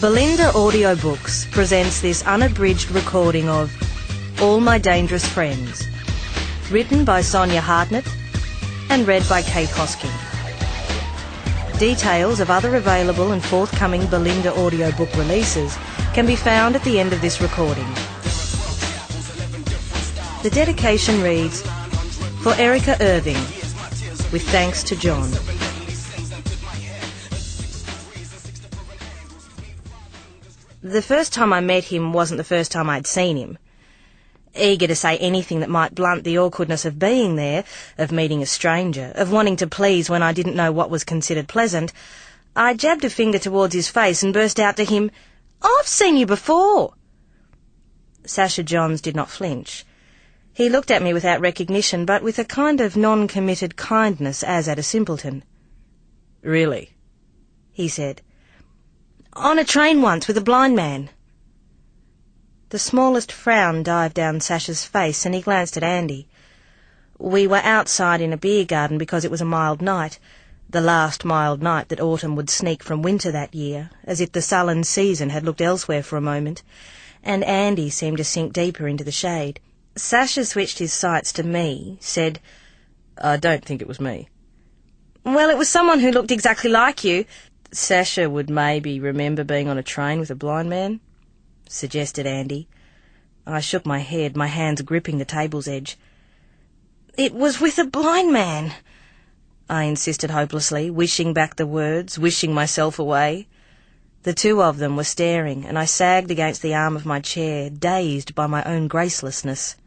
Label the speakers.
Speaker 1: Belinda Audiobooks presents this unabridged recording of All My Dangerous Friends, written by Sonia Hartnett and read by Kate Hosking. Details of other available and forthcoming Belinda audiobook releases can be found at the end of this recording. The dedication reads, "For Erica Irving, with thanks to John." The first time I met him wasn't the first time I'd seen him. Eager to say anything that might blunt the awkwardness of being there, of meeting a stranger, of wanting to please when I didn't know what was considered pleasant, I jabbed a finger towards his face and burst out to him, "I've seen you before!" Sasha Johns did not flinch. He looked at me without recognition, but with a kind of non-committed kindness as at a simpleton. "Really?" he said. "On a train once with a blind man." The smallest frown dived down Sasha's face and he glanced at Andy. We were outside in a beer garden because it was a mild night, the last mild night that autumn would sneak from winter that year, as if the sullen season had looked elsewhere for a moment, and Andy seemed to sink deeper into the shade. Sasha switched his sights to me, said, "I don't think it was me." "Well, it was someone who looked exactly like you." "Sasha would maybe remember being on a train with a blind man," suggested Andy. I shook my head, my hands gripping the table's edge. "It was with a blind man," I insisted hopelessly, wishing back the words, wishing myself away. The two of them were staring, and I sagged against the arm of my chair, dazed by my own gracelessness.